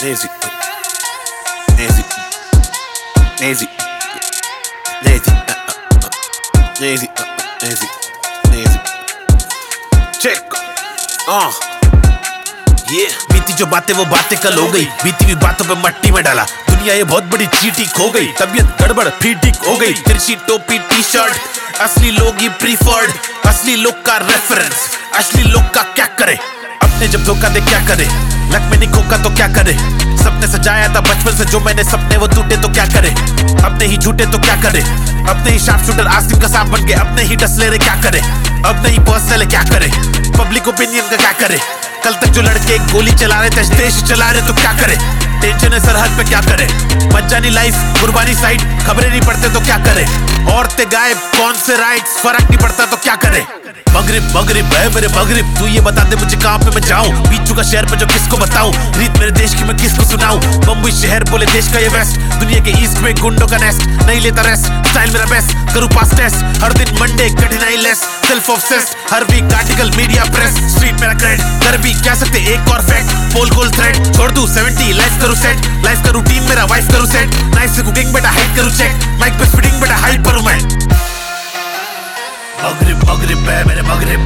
Lazy, lazy, lazy, lazy, lazy, lazy, lazy. Check. ये बीती जो बातें वो बातें कल हो गई, बीती हुई बातों पे मट्टी में डाला। दुनिया ये बहुत बड़ी चीटी खो गई, तबीयत गड़बड़ फीटिक हो गई। तिरछी टोपी टी शर्ट, असली लोग ही प्रीफर्ड, असली लोग का रेफरेंस, असली लोग का क्या करे। अपने जब धोखा दे क्या करे, लक में नहीं खोका तो क्या करे। सपने सजाया था बचपन से जो मैंने सपने वो टूटे तो क्या करे। अपने ही झूठे तो क्या करे, अपने ही शार्प शूटर आसिम का सांप बन के अपने ही टस ले रहे क्या करे। अपने ही पर्सनल है क्या करे, पब्लिक ओपिनियन का क्या करे। कल तक जो लड़के गोली चला रहे थे देश चला रहे तो क्या करे। टेंशन है सरहद पे क्या करे, मज्जानी लाइफ कुर्बानी साइड, खबरें नहीं पढ़ते तो क्या करे। औरतें गायब कौन से राइट्स, फर्क नहीं पड़ता तो क्या करे। मगरिब मगरिब है मेरे मगरिब, तू ये बता दे मुझे कहाँ पे मैं जाऊँ। बीत चुका शहर पे जो किसको बताऊँ, रीत मेरे देश की मैं किसको सुनाऊँ। बम्बई शहर बोले देश का ये वेस्ट, दुनिया के ईस्ट में गुंडों का नेस्ट। नहीं लेता रेस्ट, स्टाइल मेरा बेस्ट, करूँ पास टेस्ट। हर दिन मंडे कठिनाई लेस, सेल्फ ऑब्सेस्ड, हर week article media press. Street मेरा क्रेड, कर भी क्या सकते एक और फैक्ट। पोल गोल थ्रेड छोड़ दूँ 70, लाइफ करूँ सेट। लाइफ का रूटीन मेरा वाइफ करूँ सेट। नाइफ से कुकिंग बेटा हाइट करूँ चेक, माइक पे स्पीडिंग बेटा हाइट करूँ मैं। मगरिब मगरिब है मेरे मगरिब,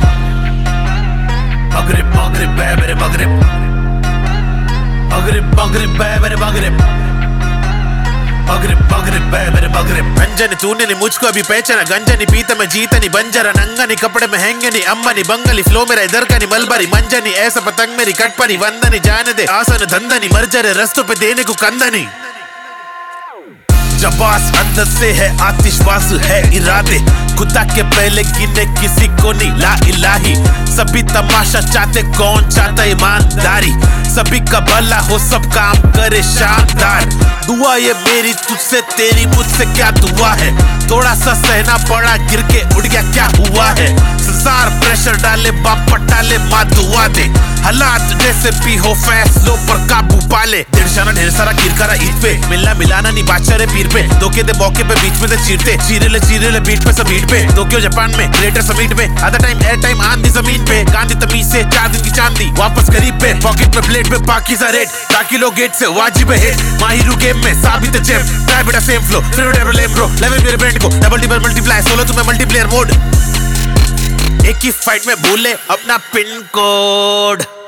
मगरिब मगरिब है मेरे मगरिब, मगरिब मगरिब है मेरे मगरिब, मगरिब मगरिब है मेरे मगरिब। अंजनी तूने नहीं मुझको अभी पहचाना, गंजा नहीं पीता मैं जीता नहीं बंजरा। नंगा नहीं कपड़े में हैंगे नहीं अम्मा नहीं बंगाली, फ्लो मेरा इधर का नहीं मलबारी। मंजा नहीं ऐसा पतंग मेरी कटपा नहीं, वंदा नहीं जाने दे आसान धंधा नहीं। मर जा रहे रस्तों पे देने को कंधा नहीं। जबास अंदर से है आतिशबाज है इरादे, खुदा के पहले गिने किसी को नहीं ला इलाही। सभी तमाशा चाहते कौन चाहता ईमानदारी, सभी का भला हो सब काम करे शानदार। दुआ ये मेरी तुझसे तेरी मुझसे क्या दुआ है, थोड़ा सा सहना पड़ा गिर के उड़ गया क्या हुआ है। संसार प्रेशर डाले बाप पटाले माँ दुआ दे, हालात जैसे भी हो फैसलों पर काबू पाले। दिलशाना ढेर सारा गिर करा ईद पे, मिलना मिलाना नहीं बादशाह रे पीर पे। धोखे दे मौके पे बीच में से चीरते, चीरे ले बीट पे सब हीट पे। टोक्यो जापान में ग्रेटर समिट में, आधा टाइम एयर टाइम आंधी जमीन पे। गांधी तमीज से 4 दिन की चांदी वापस गरीब पे। पॉकेट में प्लेट पे पाकिज़ा रेट, ताकि लोग गेट से वाजिब है हिट। माहिरू गेम में साबित है चैंप, ट्राई बेटा सेम फ्लो फिर डबल एम ब्रो। लेवल मेरे ब्रांड को डबल डिबल मल्टीप्लाई, सोलो तुम्हें मल्टीप्लेयर मोड। एक ही फाइट में भूले अपना पिन कोड।